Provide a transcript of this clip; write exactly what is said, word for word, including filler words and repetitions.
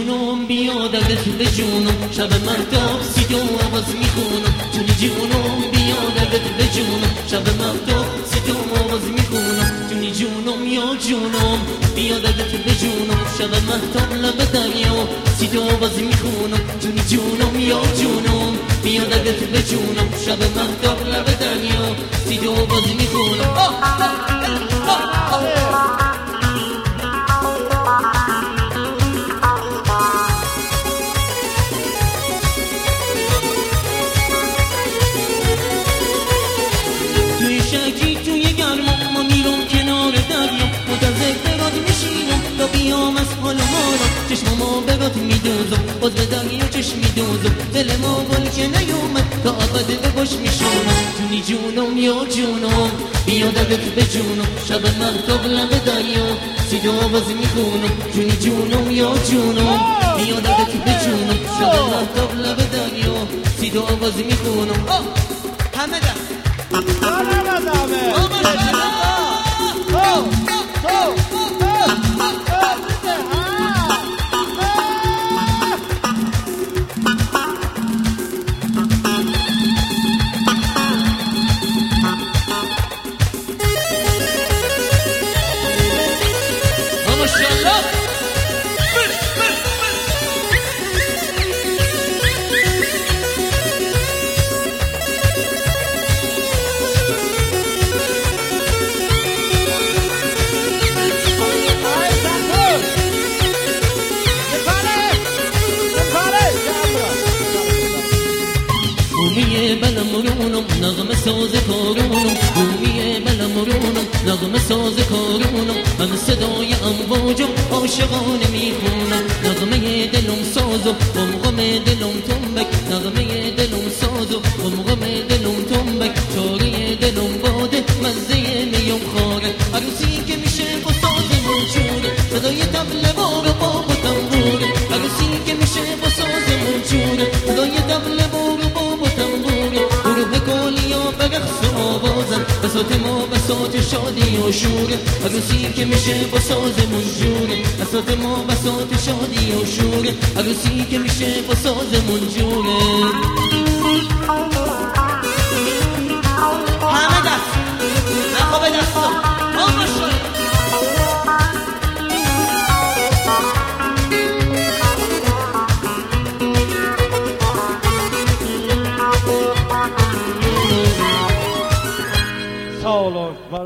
جونم بیا دلت به جونم شب مهتاب سیدو آواز میخونم جونی جونم بیا دلت به جونم شب مهتاب سیدو آواز میخونم جونی جونم یا جونم بیا دلت به جونم شب مهتاب لب دریا سیدو آواز میخونم جونی جونم یا جونم بیا دلت به جونم شب مهتاب لب دریا سیدو آواز میخونم شکی توی گرما ما میرم کنار دریا منتظر برات میشینم تا بیام از حال مارا چشم ما برات میدوزم باز به دریا چشم میدوزم دل ما گل که نیومد تا ابد به باش میشونم جونی جونم یا جونم بیا دلت به جونم شب مهتاب لب دریا سیدو آواز میخونم جونی جونم یا جونم بیا دلت به جونم شب مهتاب لب دریا سیدو آواز میخونم همه دست بومیه بلم رونم نغمه ساز کارونم بومیه بلم رونم نغمه ساز کارونم من صدای امواج عاشقانه میخونم نغمه دلم ساز و قمقم دلم تنبک نغمه دلم ساز و قمقم دلم تنبک چاره دلم باده مزه میم خاره عروسی که میشه با ساز موجوده صدای طبل بار و باب و تنبوره عروسی که میشه با ساز موجوده صدای طبل بار و باب و تنبوره گروه کالیا برقص و آوازن بساط ما بساط شادی و شوره عروسی که میشه با ساز موجوده بساط ما بساط شادی و شوره عروسی که میشه با ساز موجوده همه دست نخواب دستا آقا شد Sağ olun.